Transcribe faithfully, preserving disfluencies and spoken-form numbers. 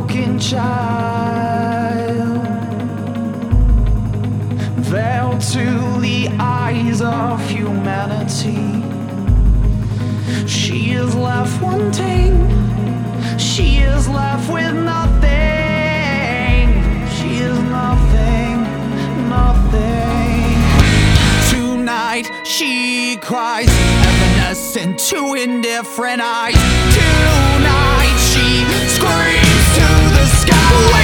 broken child, veiled to the eyes of humanity. She is left wanting, she is left with nothing. She is nothing, nothing. Tonight she cries, evanescent to indifferent eyes. Tonight she screams to the sky.